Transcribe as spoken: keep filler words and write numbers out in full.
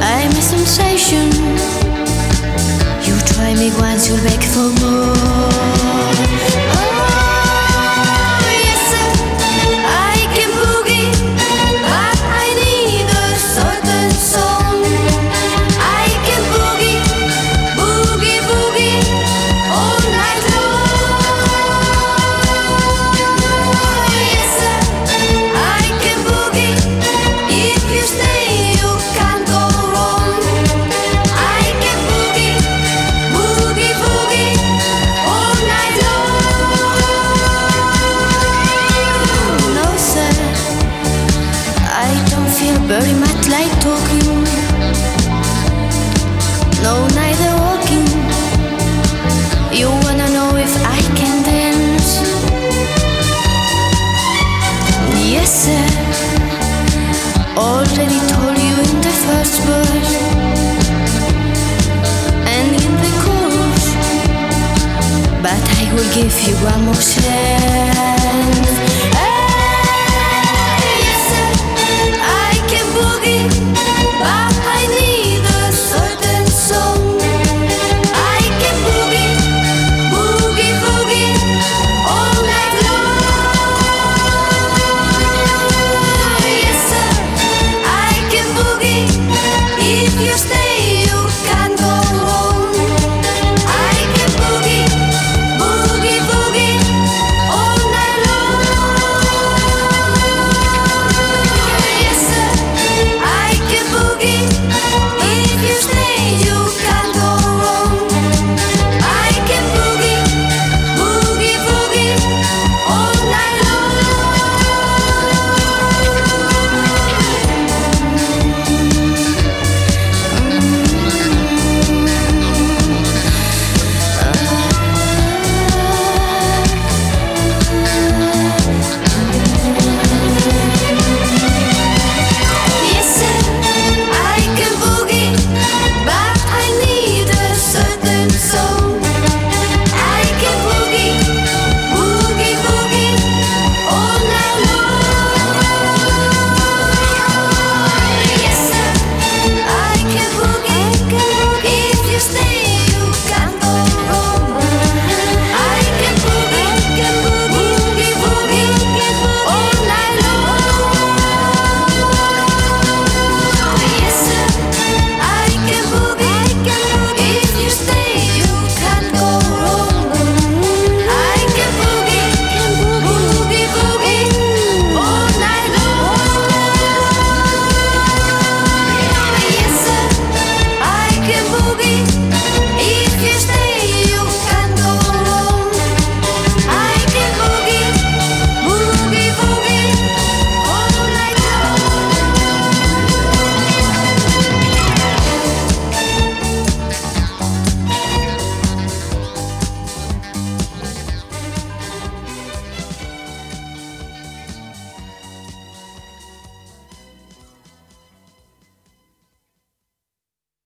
I'm a sensation. You try me once, you'll beg for more. Oh, yes, sir, I can boogie, but I need a certain song. I can boogie, boogie, boogie all night long. Yes, sir, I can boogie. If you stay, you can't go wrong. I can boogie, boogie, boogie all night long. No, sir, I don't feel very much like talking. No, neither walking. You wanna know if I can dance? Yes, sir, already told you in the first verse and in the chorus, but I will give you one more chance.